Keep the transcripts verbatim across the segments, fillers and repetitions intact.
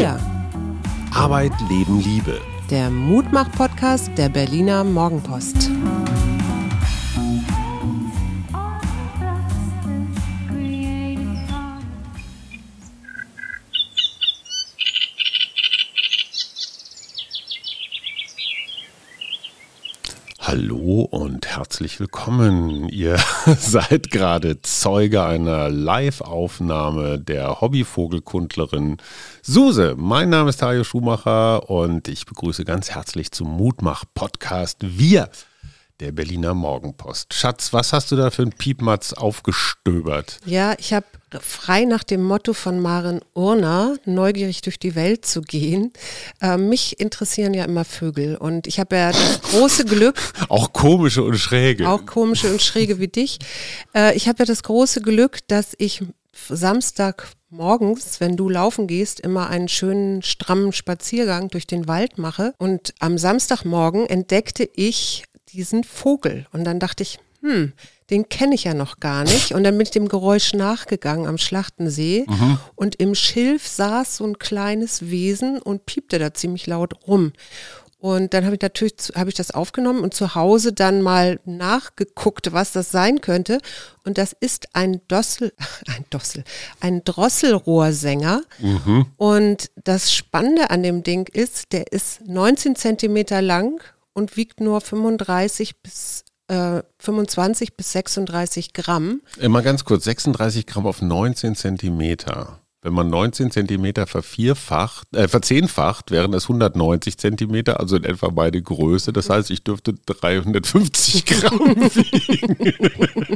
Wir. Arbeit, Leben, Liebe. Der Mutmach-Podcast der Berliner Morgenpost. Hallo und herzlich willkommen. Ihr seid gerade Zeuge einer Live-Aufnahme der Hobbyvogelkundlerin Suse. Mein Name ist Tajo Schumacher und ich begrüße ganz herzlich zum Mutmach-Podcast Wir, der Berliner Morgenpost. Schatz, was hast du da für einen Piepmatz aufgestöbert? Ja, ich habe frei nach dem Motto von Maren Urner, neugierig durch die Welt zu gehen. Äh, mich interessieren ja immer Vögel und ich habe ja das große Glück. Auch komische und schräge. Auch komische und schräge wie dich. Äh, ich habe ja das große Glück, dass ich Samstagmorgens, wenn du laufen gehst, immer einen schönen, strammen Spaziergang durch den Wald mache. Und am Samstagmorgen entdeckte ich diesen Vogel. Und dann dachte ich, hm, den kenne ich ja noch gar nicht. Und dann bin ich dem Geräusch nachgegangen am Schlachtensee. Mhm. Und im Schilf saß so ein kleines Wesen und piepte da ziemlich laut rum. Und dann habe ich natürlich habe ich das aufgenommen und zu Hause dann mal nachgeguckt, was das sein könnte. Und das ist ein Dossel, ein Dossel, ein Drosselrohrsänger. Mhm. Und das Spannende an dem Ding ist, der ist neunzehn Zentimeter lang und wiegt nur fünfunddreißig bis äh, fünfundzwanzig bis sechsunddreißig Gramm. Immer ganz kurz, sechsunddreißig Gramm auf neunzehn Zentimeter. Wenn man neunzehn Zentimeter vervierfacht, äh, verzehnfacht, wären das hundertneunzig Zentimeter, also in etwa beide Größe. Das heißt, ich dürfte dreihundertfünfzig Gramm wiegen.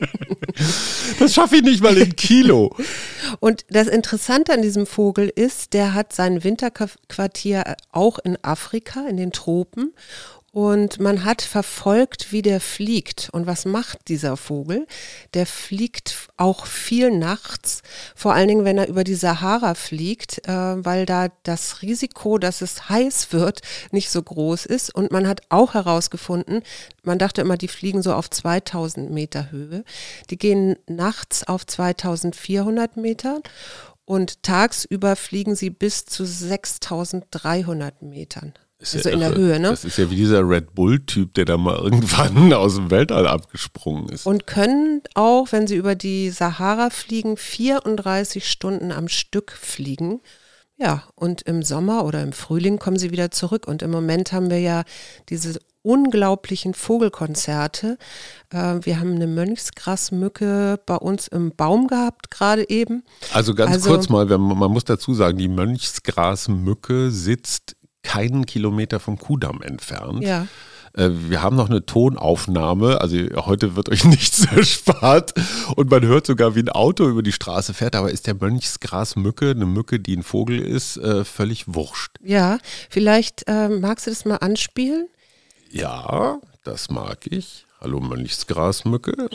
Das schaffe ich nicht mal in Kilo. Und das Interessante an diesem Vogel ist, der hat sein Winterquartier auch in Afrika, in den Tropen. Und man hat verfolgt, wie der fliegt. Und was macht dieser Vogel? Der fliegt auch viel nachts, vor allen Dingen, wenn er über die Sahara fliegt, äh, weil da das Risiko, dass es heiß wird, nicht so groß ist. Und man hat auch herausgefunden, man dachte immer, die fliegen so auf zweitausend Meter Höhe. Die gehen nachts auf zweitausendvierhundert Meter. Und tagsüber fliegen sie bis zu sechstausenddreihundert Metern. Also ja in der irre. Höhe, ne? Das ist ja wie dieser Red Bull-Typ, der da mal irgendwann aus dem Weltall abgesprungen ist. Und können auch, wenn sie über die Sahara fliegen, vierunddreißig Stunden am Stück fliegen. Ja, und im Sommer oder im Frühling kommen sie wieder zurück. Und im Moment haben wir ja diese unglaublichen Vogelkonzerte. Äh, wir haben eine Mönchsgrasmücke bei uns im Baum gehabt, gerade eben. Also ganz also, kurz mal, man muss dazu sagen, die Mönchsgrasmücke sitzt keinen Kilometer vom Kuhdamm entfernt. Ja. Wir haben noch eine Tonaufnahme, also heute wird euch nichts erspart und man hört sogar, wie ein Auto über die Straße fährt, aber ist der Mönchsgrasmücke, eine Mücke, die ein Vogel ist, völlig wurscht. Ja, vielleicht äh, magst du das mal anspielen? Ja, das mag ich. Hallo Mönchsgrasmücke.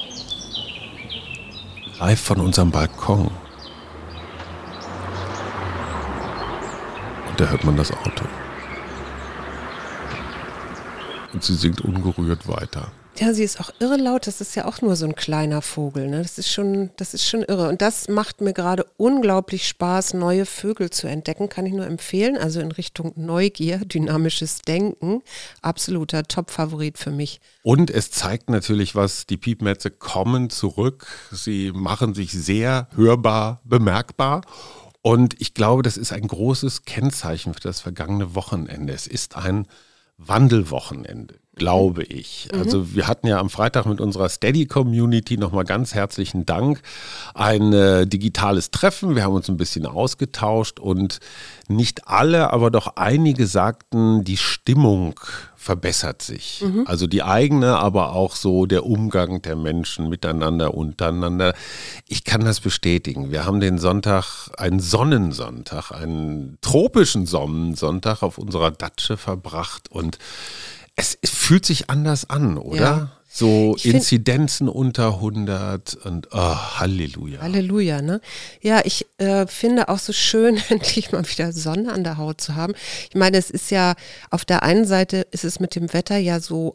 Live von unserem Balkon. Da hört man das Auto. Und sie singt ungerührt weiter. Ja, sie ist auch irre laut. Das ist ja auch nur so ein kleiner Vogel. Ne? Das ist schon, das ist schon irre. Und das macht mir gerade unglaublich Spaß, neue Vögel zu entdecken. Kann ich nur empfehlen. Also in Richtung Neugier, dynamisches Denken. Absoluter Top-Favorit für mich. Und es zeigt natürlich was, die Piepmätze kommen zurück. Sie machen sich sehr hörbar bemerkbar. Und ich glaube, das ist ein großes Kennzeichen für das vergangene Wochenende. Es ist ein Wandelwochenende, glaube ich. Mhm. Also wir hatten ja am Freitag mit unserer Steady-Community nochmal ganz herzlichen Dank ein äh, digitales Treffen. Wir haben uns ein bisschen ausgetauscht und nicht alle, aber doch einige sagten, die Stimmung verbessert sich. Mhm. Also die eigene, aber auch so der Umgang der Menschen miteinander, untereinander. Ich kann das bestätigen. Wir haben den Sonntag, einen Sonnensonntag, einen tropischen Sonnensonntag auf unserer Datsche verbracht und es, es fühlt sich anders an, oder? Ja. So ich Inzidenzen find, unter hundert und oh, Halleluja. Halleluja, ne? Ja, ich äh, finde auch so schön, endlich mal wieder Sonne an der Haut zu haben. Ich meine, es ist ja, auf der einen Seite ist es mit dem Wetter ja so auch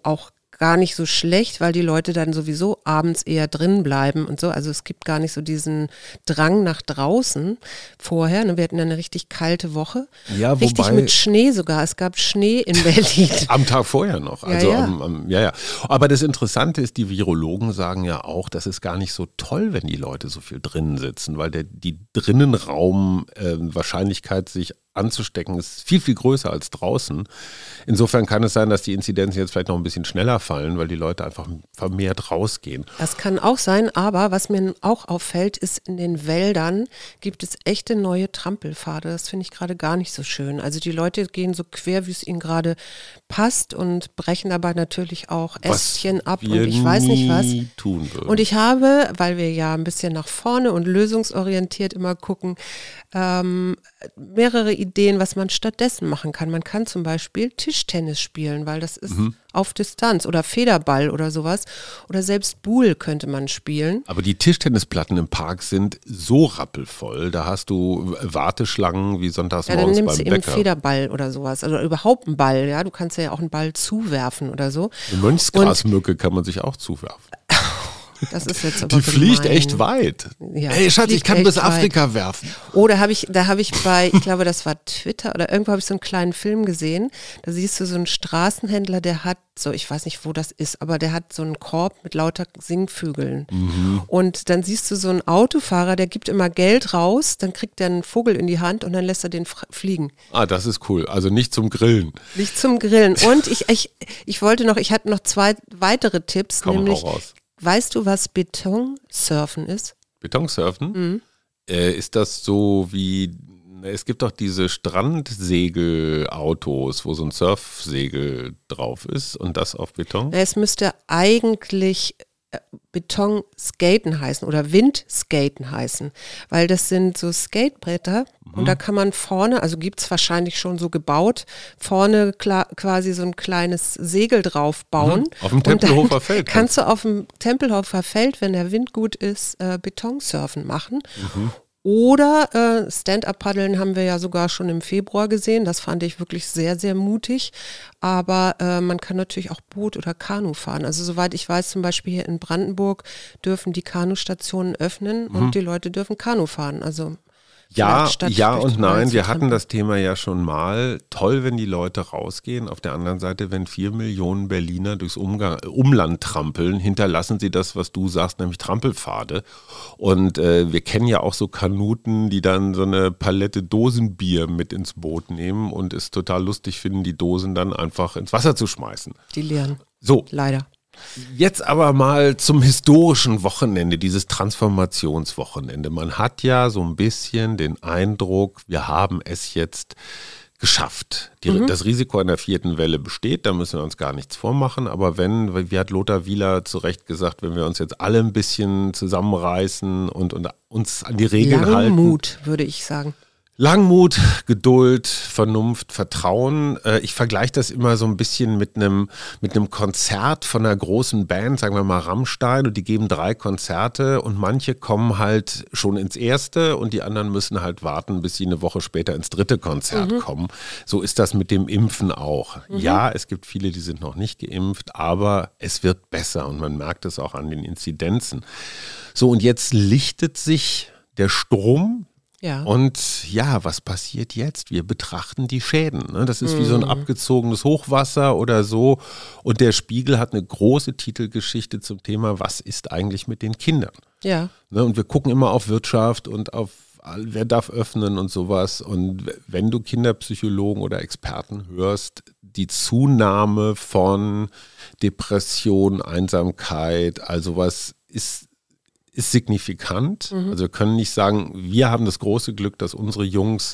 gar nicht so schlecht, weil die Leute dann sowieso abends eher drin bleiben und so. Also es gibt gar nicht so diesen Drang nach draußen vorher. Wir hatten eine richtig kalte Woche. Ja, richtig wobei, mit Schnee sogar. Es gab Schnee in Berlin. Am Tag vorher noch. Also ja, ja. Am, am, ja, ja. Aber das Interessante ist, die Virologen sagen ja auch, das ist gar nicht so toll, wenn die Leute so viel drinnen sitzen, weil der, die Drinnenraum äh, Wahrscheinlichkeit, sich anzustecken, ist viel, viel größer als draußen. Insofern kann es sein, dass die Inzidenzen jetzt vielleicht noch ein bisschen schneller fallen, weil die Leute einfach vermehrt rausgehen. Das kann auch sein, aber was mir auch auffällt, ist, in den Wäldern gibt es echte neue Trampelpfade. Das finde ich gerade gar nicht so schön. Also die Leute gehen so quer, wie es ihnen gerade passt und brechen dabei natürlich auch Ästchen ab und ich weiß nicht was. Tun würden. Und ich habe, weil wir ja ein bisschen nach vorne und lösungsorientiert immer gucken, ähm, mehrere Ideen, was man stattdessen machen kann. Man kann zum Beispiel Tischtennis spielen, weil das ist mhm. auf Distanz, oder Federball oder sowas. Oder selbst Buhl könnte man spielen. Aber die Tischtennisplatten im Park sind so rappelvoll, da hast du Warteschlangen wie sonntags ja, morgens beim Bäcker. Dann nimmst du eben Federball oder sowas, also überhaupt einen Ball, ja, du kannst ja auch einen Ball zuwerfen oder so. Eine Mönchsgrasmücke kann man sich auch zuwerfen. Das ist jetzt aber Die gemein. fliegt echt weit. Ja, Ey, Schatz, ich kann bis Afrika weit. werfen. Oh, da habe ich, da habe ich bei, ich glaube, das war Twitter oder irgendwo habe ich so einen kleinen Film gesehen. Da siehst du so einen Straßenhändler, der hat so, ich weiß nicht, wo das ist, aber der hat so einen Korb mit lauter Singvögeln. Mhm. Und dann siehst du so einen Autofahrer, der gibt immer Geld raus, dann kriegt er einen Vogel in die Hand und dann lässt er den fliegen. Ah, das ist cool. Also nicht zum Grillen. Nicht zum Grillen. Und ich, ich, ich wollte noch, ich hatte noch zwei weitere Tipps, Komm, nämlich. hau raus. Weißt du, was Betonsurfen ist? Betonsurfen? Mhm. Äh, ist das so wie, es gibt doch diese Strandsegelautos, wo so ein Surfsegel drauf ist und das auf Beton? Es müsste eigentlich Betonskaten heißen oder Windskaten heißen, weil das sind so Skatebretter mhm. und da kann man vorne, also gibt es wahrscheinlich schon so gebaut, vorne klar, quasi so ein kleines Segel drauf bauen. Mhm. Auf dem Tempelhofer Feld. Kannst du auf dem Tempelhofer Feld, wenn der Wind gut ist, äh, Betonsurfen machen. Mhm. Oder äh, Stand-Up-Paddeln haben wir ja sogar schon im Februar gesehen. Das fand ich wirklich sehr, sehr mutig. Aber äh, man kann natürlich auch Boot oder Kanu fahren. Also soweit ich weiß, zum Beispiel hier in Brandenburg dürfen die Kanustationen öffnen mhm. und die Leute dürfen Kanu fahren. Also Ja, ja und nein. Wir hatten das Thema ja schon mal. Toll, wenn die Leute rausgehen. Auf der anderen Seite, wenn vier Millionen Berliner durchs Umgang, Umland trampeln, hinterlassen sie das, was du sagst, nämlich Trampelpfade. Und äh, wir kennen ja auch so Kanuten, die dann so eine Palette Dosenbier mit ins Boot nehmen und es total lustig finden, die Dosen dann einfach ins Wasser zu schmeißen. Die leeren. So. Leider. Jetzt aber mal zum historischen Wochenende, dieses Transformationswochenende. Man hat ja so ein bisschen den Eindruck, wir haben es jetzt geschafft. Die, mhm. Das Risiko einer vierten Welle besteht, da müssen wir uns gar nichts vormachen. Aber wenn, wie hat Lothar Wieler zu Recht gesagt, wenn wir uns jetzt alle ein bisschen zusammenreißen und, und uns an die Regeln Langmut, halten. Langmut, würde ich sagen. Langmut, Geduld, Vernunft, Vertrauen. Ich vergleiche das immer so ein bisschen mit einem mit einem Konzert von einer großen Band, sagen wir mal Rammstein, und die geben drei Konzerte und manche kommen halt schon ins erste und die anderen müssen halt warten, bis sie eine Woche später ins dritte Konzert mhm. kommen. So ist das mit dem Impfen auch. Mhm. Ja, es gibt viele, die sind noch nicht geimpft, aber es wird besser und man merkt es auch an den Inzidenzen. So, und jetzt lichtet sich der Strom. Ja. Und ja, was passiert jetzt? Wir betrachten die Schäden. Ne? Das ist wie so ein abgezogenes Hochwasser oder so. Und der Spiegel hat eine große Titelgeschichte zum Thema, was ist eigentlich mit den Kindern? Ja. Ne? Und wir gucken immer auf Wirtschaft und auf, wer darf öffnen und sowas. Und wenn du Kinderpsychologen oder Experten hörst, die Zunahme von Depression, Einsamkeit, also was ist ist signifikant. Mhm. Also wir können nicht sagen, wir haben das große Glück, dass unsere Jungs,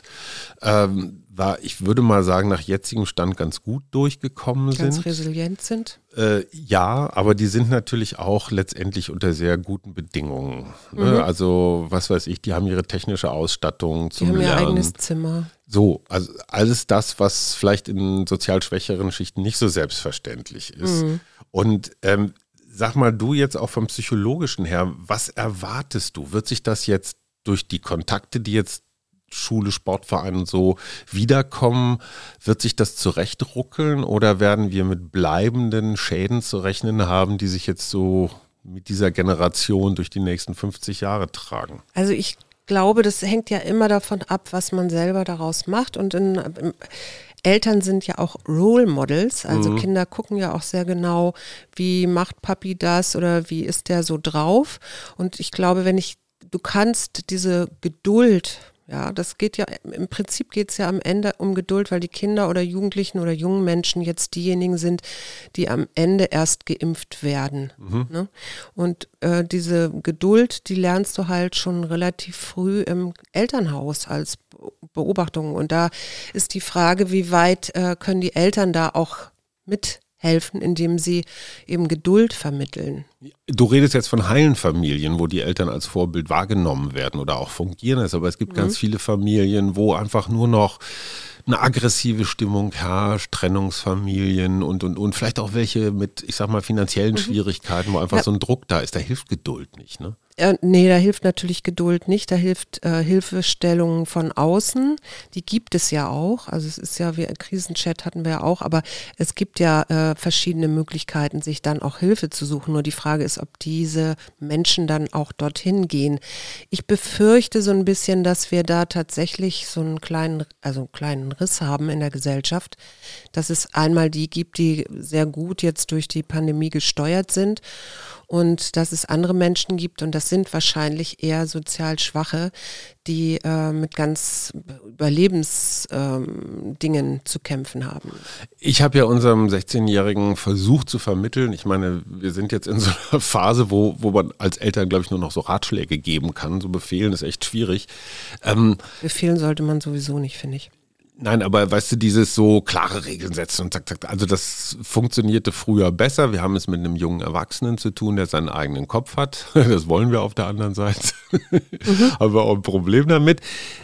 ähm, war, ich würde mal sagen, nach jetzigem Stand ganz gut durchgekommen ganz sind. Ganz resilient sind. Äh, ja, aber die sind natürlich auch letztendlich unter sehr guten Bedingungen. Ne? Mhm. Also was weiß ich, die haben ihre technische Ausstattung zum Lernen. Die haben ihr eigenes Zimmer. So, also alles das, was vielleicht in sozial schwächeren Schichten nicht so selbstverständlich ist. Mhm. Und ähm, sag mal, du jetzt auch vom Psychologischen her, was erwartest du? Wird sich das jetzt durch die Kontakte, die jetzt Schule, Sportverein und so wiederkommen, wird sich das zurechtruckeln oder werden wir mit bleibenden Schäden zu rechnen haben, die sich jetzt so mit dieser Generation durch die nächsten fünfzig Jahre tragen? Also ich glaube, das hängt ja immer davon ab, was man selber daraus macht und in, in Eltern sind ja auch Role Models, also mhm. Kinder gucken ja auch sehr genau, wie macht Papi das oder wie ist der so drauf. Und ich glaube, wenn ich, du kannst diese Geduld, ja, das geht ja, im Prinzip geht es ja am Ende um Geduld, weil die Kinder oder Jugendlichen oder jungen Menschen jetzt diejenigen sind, die am Ende erst geimpft werden. Mhm. Ne? Und äh, diese Geduld, die lernst du halt schon relativ früh im Elternhaus als Beobachtung. Und da ist die Frage, wie weit äh, können die Eltern da auch mithelfen, indem sie eben Geduld vermitteln. Du redest jetzt von heilen Familien, wo die Eltern als Vorbild wahrgenommen werden oder auch fungieren. Aber es gibt mhm. ganz viele Familien, wo einfach nur noch eine aggressive Stimmung herrscht, Trennungsfamilien und, und, und vielleicht auch welche mit, ich sag mal, finanziellen mhm. Schwierigkeiten, wo einfach ja. so ein Druck da ist. Da hilft Geduld nicht, ne? Äh, nee, da hilft natürlich Geduld nicht, da hilft äh, Hilfestellungen von außen, die gibt es ja auch, also es ist ja, wie ein Krisenchat hatten wir ja auch, aber es gibt ja äh, verschiedene Möglichkeiten, sich dann auch Hilfe zu suchen, nur die Frage ist, ob diese Menschen dann auch dorthin gehen. Ich befürchte so ein bisschen, dass wir da tatsächlich so einen kleinen, also einen kleinen Riss haben in der Gesellschaft, dass es einmal die gibt, die sehr gut jetzt durch die Pandemie gesteuert sind und dass es andere Menschen gibt und das sind wahrscheinlich eher sozial Schwache, die äh, mit ganz Überlebensdingen ähm, zu kämpfen haben. Ich habe ja unserem sechzehnjährigen versucht zu vermitteln, ich meine, wir sind jetzt in so einer Phase, wo, wo man als Eltern, glaube ich, nur noch so Ratschläge geben kann, so befehlen ist echt schwierig. Ähm, Befehlen sollte man sowieso nicht, finde ich. Nein, aber weißt du, dieses so klare Regeln setzen und zack, zack, also das funktionierte früher besser. Wir haben es mit einem jungen Erwachsenen zu tun, der seinen eigenen Kopf hat. Das wollen wir auf der anderen Seite. Mhm. Aber auch ein Problem damit.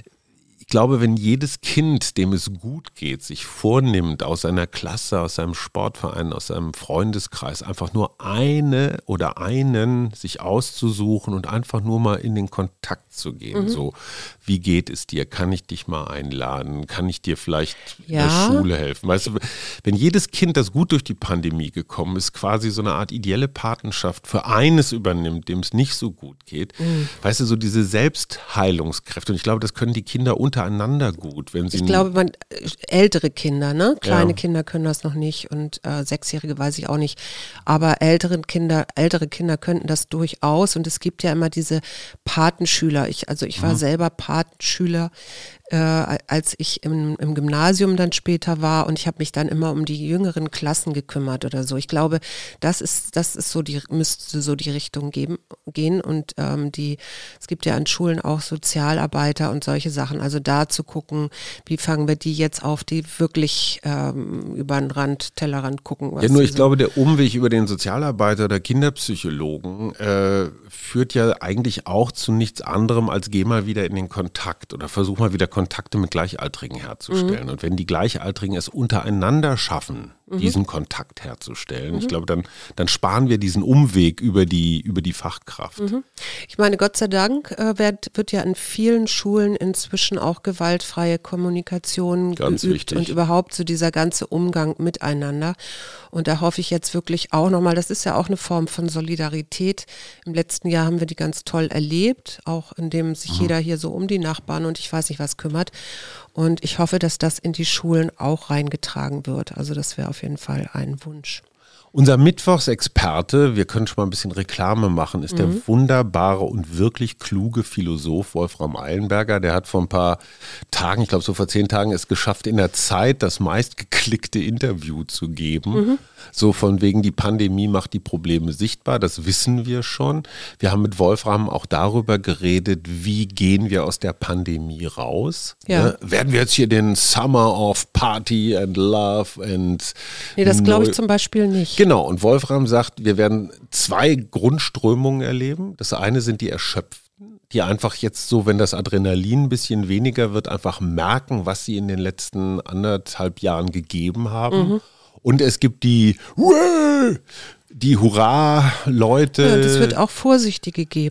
Ich glaube, wenn jedes Kind, dem es gut geht, sich vornimmt, aus seiner Klasse, aus seinem Sportverein, aus seinem Freundeskreis, einfach nur eine oder einen sich auszusuchen und einfach nur mal in den Kontakt zu gehen. Mhm. So, wie geht es dir? Kann ich dich mal einladen? Kann ich dir vielleicht ja. in der Schule helfen? Weißt du, wenn jedes Kind, das gut durch die Pandemie gekommen ist, quasi so eine Art ideelle Patenschaft für eines übernimmt, dem es nicht so gut geht, mhm. weißt du, so diese Selbstheilungskräfte. Und ich glaube, das können die Kinder untereinander gut, wenn sie. Ich glaube, man, ältere Kinder, ne? Kleine ja. Kinder können das noch nicht und äh, Sechsjährige weiß ich auch nicht. Aber ältere Kinder, ältere Kinder könnten das durchaus. Und es gibt ja immer diese Patenschüler. Ich, also ich war mhm. selber Patenschüler, äh, als ich im, im Gymnasium dann später war und ich habe mich dann immer um die jüngeren Klassen gekümmert oder so. Ich glaube, das ist, das ist so die, müsste so die Richtung geben, gehen und ähm, die, es gibt ja an Schulen auch Sozialarbeiter und solche Sachen. Also da zu gucken, wie fangen wir die jetzt auf, die wirklich ähm, über den Rand, Tellerrand gucken. Ja, nur ich so. glaube, der Umweg über den Sozialarbeiter oder Kinderpsychologen äh, führt ja eigentlich auch zu nichts anderem, als geh mal wieder in den Kontakt oder versuch mal wieder Kontakte mit Gleichaltrigen herzustellen. Mhm. Und wenn die Gleichaltrigen es untereinander schaffen, mhm. diesen Kontakt herzustellen, mhm. ich glaube, dann, dann sparen wir diesen Umweg über die, über die Fachkraft. Mhm. Ich meine, Gott sei Dank äh, wird, wird ja in vielen Schulen inzwischen auch gewaltfreie Kommunikation Ganz geübt wichtig. Und überhaupt so dieser ganze Umgang miteinander. Und da hoffe ich jetzt wirklich auch nochmal, das ist ja auch eine Form von Solidarität. Im letzten Jahr haben wir die ganz toll erlebt, auch indem sich mhm. jeder hier so um die Nachbarn und ich weiß nicht was kümmert. Und ich hoffe, dass das in die Schulen auch reingetragen wird. Also das wäre auf jeden Fall ein Wunsch. Unser Mittwochsexperte, wir können schon mal ein bisschen Reklame machen, ist mhm. der wunderbare und wirklich kluge Philosoph Wolfram Eilenberger. Der hat vor ein paar Tagen, ich glaube so vor zehn Tagen, es geschafft, in der Zeit das meistgeklickte Interview zu geben. Mhm. So von wegen, die Pandemie macht die Probleme sichtbar, das wissen wir schon. Wir haben mit Wolfram auch darüber geredet, wie gehen wir aus der Pandemie raus. Ja. Ne? Werden wir jetzt hier den Summer of Party and Love and... Nee, das glaube ich zum Beispiel nicht. Genau, und Wolfram sagt, wir werden zwei Grundströmungen erleben. Das eine sind die Erschöpften, die einfach jetzt so, wenn das Adrenalin ein bisschen weniger wird, einfach merken, was sie in den letzten anderthalb Jahren gegeben haben. Mhm. Und es gibt die, die Hurra-Leute. Ja, und es wird auch Vorsichtige geben.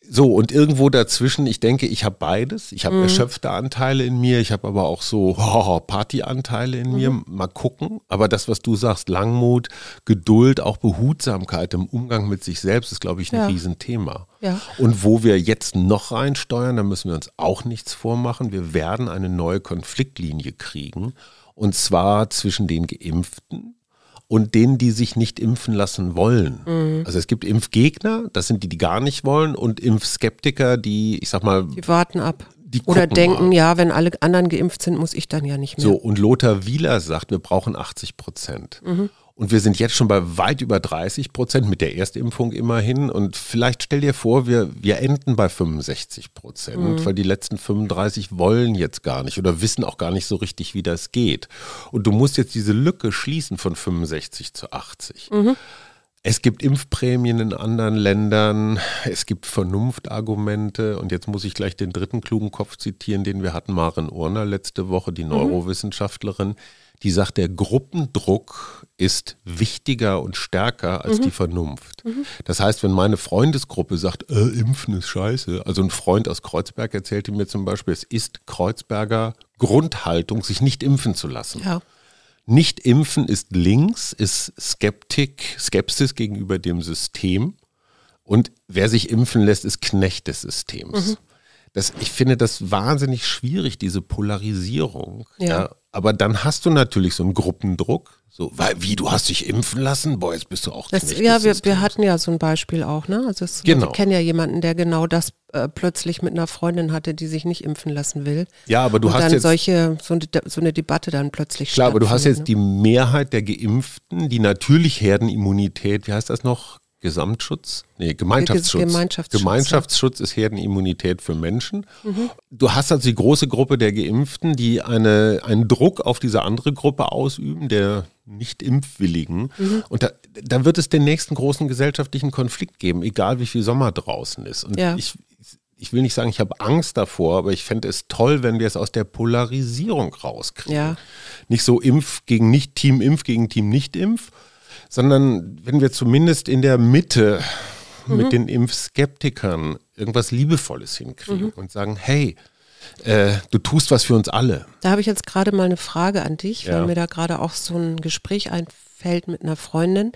So, und irgendwo dazwischen, ich denke, ich habe beides. Ich habe Mhm. erschöpfte Anteile in mir, ich habe aber auch so oh, Partyanteile in mir. Mal gucken. Aber das, was du sagst, Langmut, Geduld, auch Behutsamkeit im Umgang mit sich selbst, ist, glaube ich, ein Ja. Riesenthema. Ja. Und wo wir jetzt noch reinsteuern, da müssen wir uns auch nichts vormachen. Wir werden eine neue Konfliktlinie kriegen. Und zwar zwischen den Geimpften und denen, die sich nicht impfen lassen wollen. Mhm. Also es gibt Impfgegner, das sind die, die gar nicht wollen, und Impfskeptiker, die, ich sag mal, Die warten ab. die Oder gucken denken, mal. ja, wenn alle anderen geimpft sind, muss ich dann ja nicht mehr. So, und Lothar Wieler sagt, wir brauchen achtzig Prozent. Mhm. Und wir sind jetzt schon bei weit über dreißig Prozent mit der Erstimpfung immerhin. Und vielleicht stell dir vor, wir, wir enden bei fünfundsechzig Prozent, Mhm. weil die letzten fünfunddreißig wollen jetzt gar nicht oder wissen auch gar nicht so richtig, wie das geht. Und du musst jetzt diese Lücke schließen von fünfundsechzig zu achtzig. Mhm. Es gibt Impfprämien in anderen Ländern, es gibt Vernunftargumente, und jetzt muss ich gleich den dritten klugen Kopf zitieren, den wir hatten, Maren Urner letzte Woche, die Neurowissenschaftlerin, die sagt, der Gruppendruck ist wichtiger und stärker als Mhm. die Vernunft. Mhm. Das heißt, wenn meine Freundesgruppe sagt, äh, Impfen ist scheiße, also ein Freund aus Kreuzberg erzählte mir zum Beispiel, es ist Kreuzberger Grundhaltung, sich nicht impfen zu lassen. Ja. Nicht impfen ist links, ist Skeptik, Skepsis gegenüber dem System, und wer sich impfen lässt, ist Knecht des Systems. Mhm. Das, ich finde das wahnsinnig schwierig, diese Polarisierung. Ja. Ja. Aber dann hast du natürlich so einen Gruppendruck. So, weil, wie, du hast dich impfen lassen? Boah, jetzt bist du auch Das, Knecht ja, des wir, wir Systems. hatten ja so ein Beispiel auch, ne? Also es, Genau. wir kennen ja jemanden, der genau das äh, plötzlich mit einer Freundin hatte, die sich nicht impfen lassen will. Ja, aber du und hast dann jetzt, solche, so eine, so eine Debatte dann plötzlich klar, aber du hast jetzt stattfindet, die Mehrheit der Geimpften, die natürlich Herdenimmunität, wie heißt das noch? Gesamtschutz? Nee, Gemeinschaftsschutz. Gemeinschaftsschutz, Gemeinschaftsschutz ist Herdenimmunität für Menschen. Mhm. Du hast also die große Gruppe der Geimpften, die eine, einen Druck auf diese andere Gruppe ausüben, der Nicht-Impfwilligen. Mhm. Und da, da wird es den nächsten großen gesellschaftlichen Konflikt geben, egal wie viel Sommer draußen ist. Und Ja. ich, ich will nicht sagen, ich habe Angst davor, aber ich fände es toll, wenn wir es aus der Polarisierung rauskriegen. Ja. Nicht so Impf gegen Nicht, Team Impf gegen Team Nicht-Impf, sondern wenn wir zumindest in der Mitte mhm. mit den Impfskeptikern irgendwas Liebevolles hinkriegen mhm. und sagen, hey, äh, du tust was für uns alle. Da habe ich jetzt gerade mal eine Frage an dich, weil Ja. mir da gerade auch so ein Gespräch einfällt mit einer Freundin.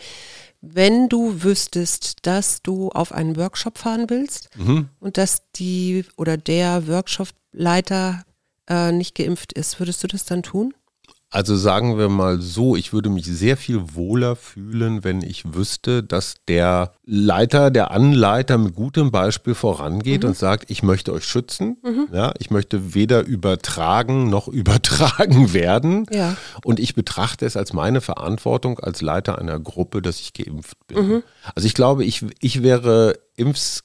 Wenn du wüsstest, dass du auf einen Workshop fahren willst Mhm. und dass die oder der Workshopleiter äh, nicht geimpft ist, würdest du das dann tun? Also sagen wir mal so, ich würde mich sehr viel wohler fühlen, wenn ich wüsste, dass der Leiter, der Anleiter mit gutem Beispiel vorangeht Mhm. und sagt, ich möchte euch schützen. Mhm. Ja, ich möchte weder übertragen noch übertragen werden. Ja. Und ich betrachte es als meine Verantwortung als Leiter einer Gruppe, dass ich geimpft bin. Mhm. Also ich glaube, ich, ich wäre Impfskepsis,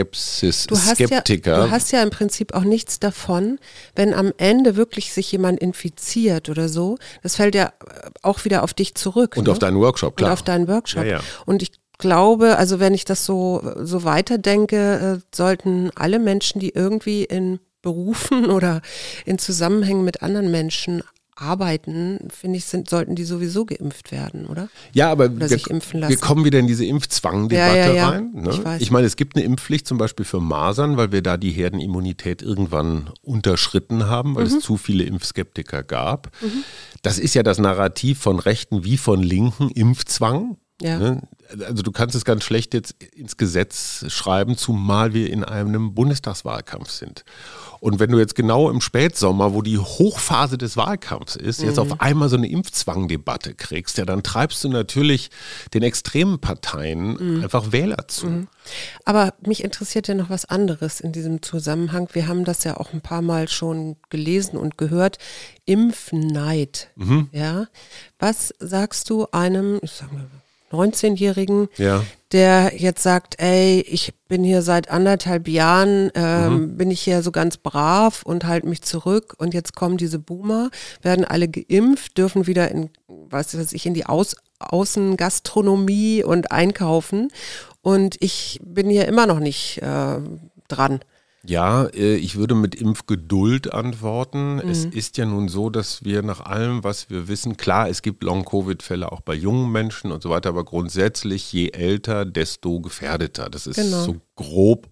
Du hast, Skeptiker. ja, du hast ja im Prinzip auch nichts davon, wenn am Ende wirklich sich jemand infiziert oder so. Das fällt ja auch wieder auf dich zurück. Und ne? auf deinen Workshop, klar. Und auf deinen Workshop. Ja, ja. Und ich glaube, also wenn ich das so, so weiterdenke, äh, sollten alle Menschen, die irgendwie in Berufen oder in Zusammenhängen mit anderen Menschen arbeiten, finde ich, sind, sollten die sowieso geimpft werden, oder? Ja, aber Oder wir, sich impfen lassen. wir kommen wieder in diese Impfzwang-Debatte Ja, ja, ja. rein. Ne? Ich weiß. Ich meine, es gibt eine Impfpflicht zum Beispiel für Masern, weil wir da die Herdenimmunität irgendwann unterschritten haben, weil Mhm. es zu viele Impfskeptiker gab. Mhm. Das ist ja das Narrativ von Rechten wie von Linken, Impfzwang. Ja. Ne? Also du kannst es ganz schlecht jetzt ins Gesetz schreiben, zumal wir in einem Bundestagswahlkampf sind. Und wenn du jetzt genau im Spätsommer, wo die Hochphase des Wahlkampfs ist, jetzt Mhm. auf einmal so eine Impfzwangdebatte kriegst, ja, dann treibst du natürlich den extremen Parteien Mhm. einfach Wähler zu. Mhm. Aber mich interessiert ja noch was anderes in diesem Zusammenhang. Wir haben das ja auch ein paar Mal schon gelesen und gehört. Impfneid. Mhm. Ja. Was sagst du einem, ich sag mal, neunzehnjährigen, Ja. der jetzt sagt, ey, ich bin hier seit anderthalb Jahren, ähm, Mhm. bin ich hier so ganz brav und halte mich zurück und jetzt kommen diese Boomer, werden alle geimpft, dürfen wieder in, was weiß ich, in die Aus Außengastronomie und einkaufen und ich bin hier immer noch nicht äh, dran. Ja, äh, ich würde mit Impfgeduld antworten. Mhm. Es ist ja nun so, dass wir nach allem, was wir wissen, klar, es gibt Long-Covid-Fälle auch bei jungen Menschen und so weiter, aber grundsätzlich je älter, desto gefährdeter. Das ist Genau. so grob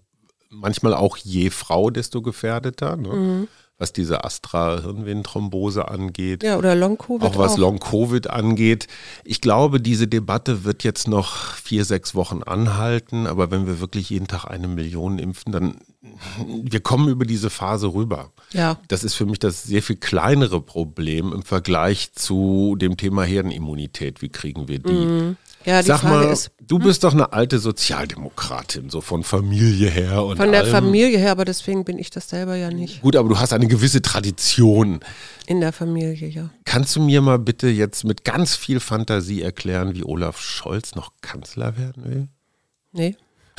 manchmal auch je Frau, desto gefährdeter, ne? Mhm. Was diese Astra-Hirnvenenthrombose angeht. Ja, oder Long-Covid auch. was auch. Long-Covid angeht. Ich glaube, diese Debatte wird jetzt noch vier, sechs Wochen anhalten. Aber wenn wir wirklich jeden Tag eine Million impfen, dann wir kommen über diese Phase rüber. Ja. Das ist für mich das sehr viel kleinere Problem im Vergleich zu dem Thema Herdenimmunität. Wie kriegen wir die? Mhm. Ja, die Sag Frage mal, ist, du bist doch eine alte Sozialdemokratin, so von Familie her und von der allem. Familie her, aber deswegen bin ich das selber ja nicht. Gut, aber du hast eine gewisse Tradition. In der Familie, ja. Kannst du mir mal bitte jetzt mit ganz viel Fantasie erklären, wie Olaf Scholz noch Kanzler werden will? Nee.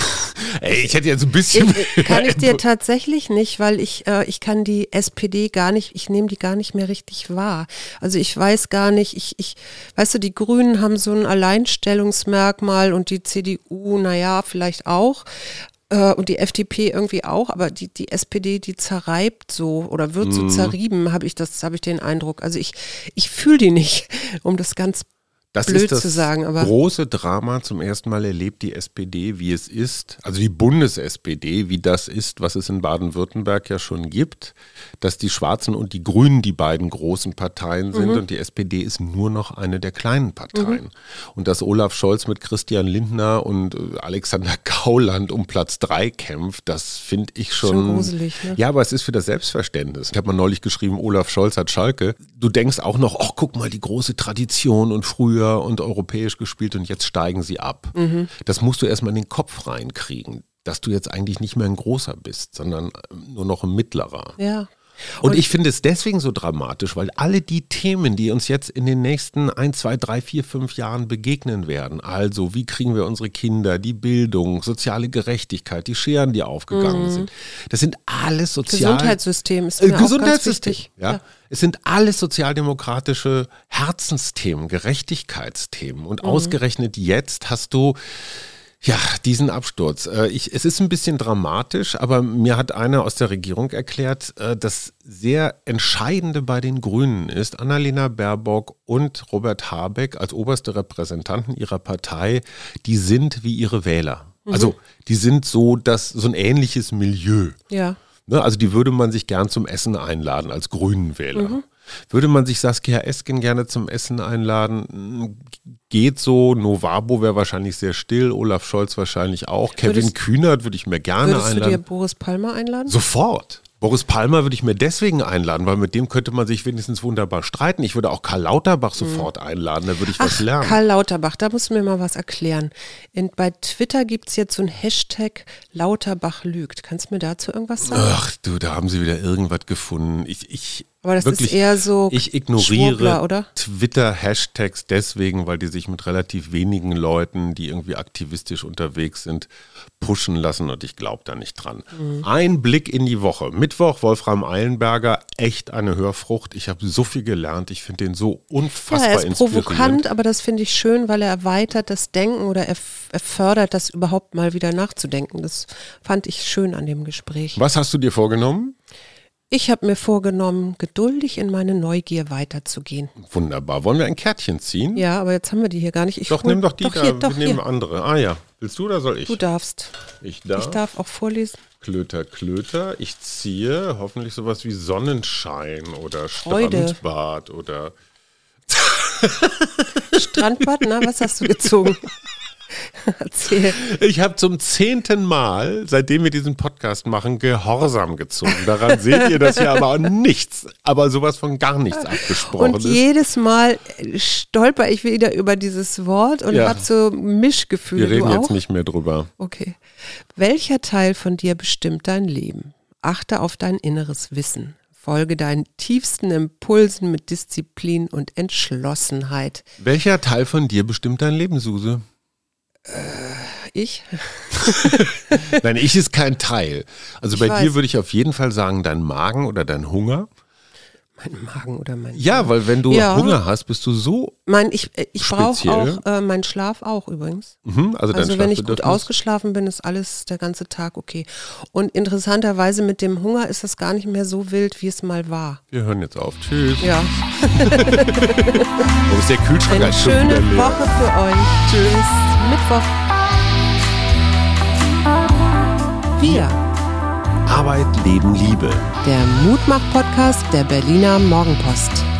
Ey, ich hätte jetzt ein bisschen... Ich, kann ich dir tatsächlich nicht, weil ich, äh, ich kann die S P D gar nicht, ich nehme die gar nicht mehr richtig wahr. Also ich weiß gar nicht, ich, ich, weißt du, die Grünen haben so ein Alleinstellungsmerkmal und die C D U, naja, vielleicht auch. Äh, und die F D P irgendwie auch, aber die, die S P D, die zerreibt so oder wird so Mhm. zerrieben, habe ich das, habe ich den Eindruck. Also ich, ich fühle die nicht, um das ganz Das blöd ist das zu sagen, aber große Drama. Zum ersten Mal erlebt die S P D, wie es ist, also die Bundes-S P D, wie das ist, was es in Baden-Württemberg ja schon gibt, dass die Schwarzen und die Grünen die beiden großen Parteien sind Mhm. und die S P D ist nur noch eine der kleinen Parteien. Mhm. Und dass Olaf Scholz mit Christian Lindner und äh, Alexander Gauland um Platz drei kämpft, das finde ich schon... schon gruselig. Ne? Ja, aber es ist für das Selbstverständnis. Ich habe mal neulich geschrieben, Olaf Scholz hat Schalke. Du denkst auch noch, ach guck mal, die große Tradition und früher und europäisch gespielt und jetzt steigen sie ab. Mhm. Das musst du erstmal in den Kopf reinkriegen, dass du jetzt eigentlich nicht mehr ein großer bist, sondern nur noch ein mittlerer. Ja. Und, Und- ich finde es deswegen so dramatisch, weil alle die Themen, die uns jetzt in den nächsten ein, zwei, drei, vier, fünf Jahren begegnen werden, also wie kriegen wir unsere Kinder, die Bildung, soziale Gerechtigkeit, die Scheren, die aufgegangen Mhm. sind, das sind alles sozial... Gesundheitssystem ist Äh, mir auch ganz Gesundheitssystem, wichtig. ja. Ja. Es sind alles sozialdemokratische Herzensthemen, Gerechtigkeitsthemen. Und ausgerechnet jetzt hast du ja diesen Absturz. Äh, Ich, es ist ein bisschen dramatisch, aber mir hat einer aus der Regierung erklärt, äh, das sehr Entscheidende bei den Grünen ist, Annalena Baerbock und Robert Habeck als oberste Repräsentanten ihrer Partei, die sind wie ihre Wähler. Also die sind so, das, so ein ähnliches Milieu. Ja. Ne, also die würde man sich gern zum Essen einladen als Grünen-Wähler. Mhm. Würde man sich Saskia Esken gerne zum Essen einladen? Geht so. Novabo wäre wahrscheinlich sehr still. Olaf Scholz wahrscheinlich auch. Kevin Würdest- Kühnert würde ich mir gerne Würdest du dir einladen. Boris Palmer einladen? Sofort. Boris Palmer würde ich mir deswegen einladen, weil mit dem könnte man sich wenigstens wunderbar streiten. Ich würde auch Karl Lauterbach sofort einladen, da würde ich was lernen. Karl Lauterbach, da musst du mir mal was erklären. In, bei Twitter gibt es jetzt so ein Hashtag Lauterbach lügt. Kannst du mir dazu irgendwas sagen? Ach du, da haben sie wieder irgendwas gefunden. Ich, ich Aber das wirklich, ist eher so ich ignoriere Schwurbler, oder? Twitter-Hashtags deswegen, weil die sich mit relativ wenigen Leuten, die irgendwie aktivistisch unterwegs sind, pushen lassen und ich glaube da nicht dran. Mhm. Ein Blick in die Woche. Mittwoch, Wolfram Eilenberger, echt eine Hörfrucht. Ich habe so viel gelernt. Ich finde den so Ja, unfassbar er ist inspirierend. provokant, aber das finde ich schön, weil er erweitert das Denken oder er, er fördert das überhaupt mal wieder nachzudenken. Das fand ich schön an dem Gespräch. Was hast du dir vorgenommen? Ich habe mir vorgenommen, geduldig in meine Neugier weiterzugehen. Wunderbar. Wollen wir ein Kärtchen ziehen? Ja, aber jetzt haben wir die hier gar nicht. Ich Doch, hol- nimm doch die doch da. hier, doch wir nehmen hier. andere. Ah ja. Willst du oder soll ich? Du darfst. Ich darf. Ich darf auch vorlesen. Klöter, Klöter. Ich ziehe hoffentlich sowas wie Sonnenschein oder Freude. Strandbad oder... Strandbad, na, was hast du gezogen? Erzähl. Ich habe zum zehnten Mal, seitdem wir diesen Podcast machen, Gehorsam gezogen. Daran seht ihr, dass hier aber auch nichts, aber sowas von gar nichts abgesprochen Und ist. jedes Mal stolper ich wieder über dieses Wort und Ja. habe so Mischgefühle. Wir reden du jetzt auch? nicht mehr drüber. Okay. Welcher Teil von dir bestimmt dein Leben? Achte auf dein inneres Wissen. Folge deinen tiefsten Impulsen mit Disziplin und Entschlossenheit. Welcher Teil von dir bestimmt dein Leben, Suse? Ich? Nein, ich ist kein Teil. Also Ich bei weiß. dir würde ich auf jeden Fall sagen, dein Magen oder dein Hunger. Mein Magen oder mein Ja, weil wenn du Ja. Hunger hast, bist du so, Mein, ich ich brauche Speziell? auch äh, meinen Schlaf auch übrigens. mhm, also dein Also wenn ich gut Schlafbedürfnis. ausgeschlafen bin, ist alles der ganze Tag okay. Und interessanterweise mit dem Hunger ist das gar nicht mehr so wild, wie es mal war. Wir hören jetzt auf. Tschüss. Ja, Wo ist der Kühlschrank? eine Ist schon wieder schöne leer. Woche für euch. Tschüss. Mittwoch. Wir, Arbeit, Leben, Liebe. Der Mutmach-Podcast der Berliner Morgenpost.